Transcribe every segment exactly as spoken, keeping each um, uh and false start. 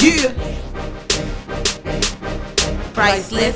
Yeah, Priceless.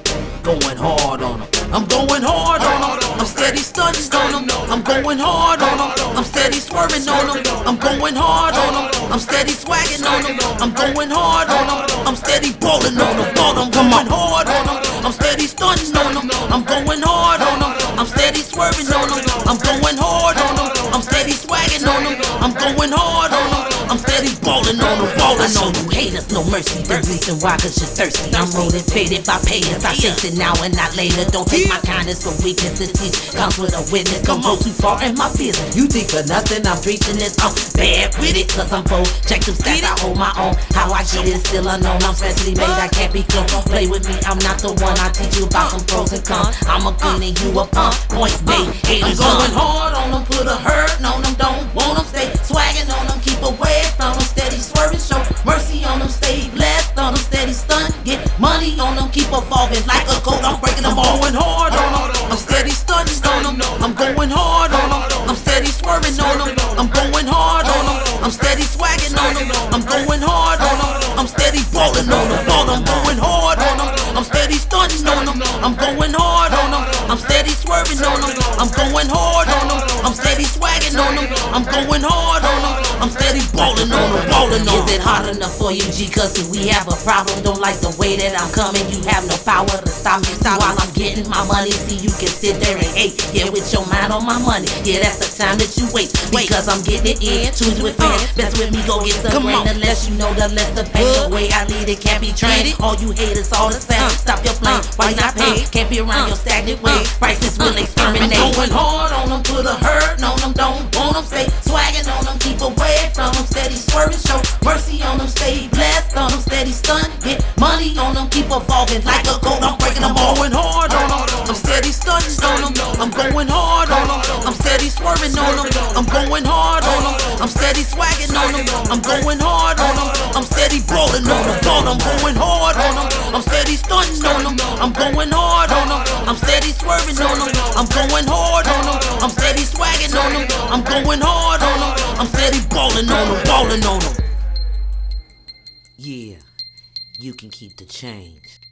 going hard on them. I'm going hard on them. I'm steady stunting on them. I'm going hard on them. I'm steady swerving on them. I'm going hard on them. I'm steady swagging on them. I'm going hard on them. I'm steady balling on them. I'm going hard on them. I'm steady stunting on them. I'm going hard on them. I'm steady swerving on them. I'm going hard on them. I'm steady swagging on them. I'm going hard on them. I'm steady balling on them, balling on them. Haters, no mercy. The reason why, cause you're thirsty. I'm motivated by payers. I chase it now and not later. Don't take my kindness for weakness. The teach comes with a witness. Don't go too far in my business. You think for nothing, I'm preaching this. I'm bad with it, cause I'm bold. Check them stats, I hold my own. How I get it, still unknown. I'm specially made, I can't be clone. Don't play with me, I'm not the one. I teach you about some pros and cons. I'm a queen and you a punk. Point made, haters on. I'm going hard on them, put a hurt on them. Don't want them, stay swagging on them. Keep away from them, steady swerving. Show mercy on them, stay blessed on them. Steady stunt, get money on them. Keep evolving like a goat, I'm breaking them. I'm going hard on them, I'm steady stunting on them. I'm going hard on them, I'm steady swerving on them. I'm going hard on them, I'm steady swagging on them. I'm going hard on them, I'm steady balling on them. I'm going hard on them, I'm steady stunting on them. I'm going hard on them, I'm steady swerving on them. I'm going hard on them, I'm steady swagging on them. I'm going hard on them, I'm steady balling on them, balling on them. Is it hard enough for you, G? Cause if we have a problem, don't like the way that I'm coming. You have no power to stop me. See, while I'm getting my money, see, you can sit there and hate. Yeah, with your mind on my money. Yeah, that's the time that you waste. Because I'm getting it in, choose with fans. Best with me, go get the grain. The less you know, the less the pain. The way I lead it can't be trained. All you haters, all the same. Stop your playing while you not paid. Can't be around your stagnant way. Prices will exterminate. I'm going hard on them, put a hurt on them. Don't want them, stay swagging on them. Keep away from them, steady swerving. Show mercy on them, stay blessed on them. Steady stunt, get money on them. Keep evolving like a goat, I'm breaking them. I'm going hard on them, I'm steady stunting on them. I'm going hard on them, I'm steady swerving on them. I'm going hard on them, I'm steady swagging on them. I'm going hard on them, I'm steady balling on them. I'm going hard on them, I'm steady stunting on them. I'm going hard on them, I'm steady swerving on them. I'm going hard on them, I'm steady swagging on them. I'm going hard on them, I'm steady balling on them, balling on them. Yeah, you can keep the change.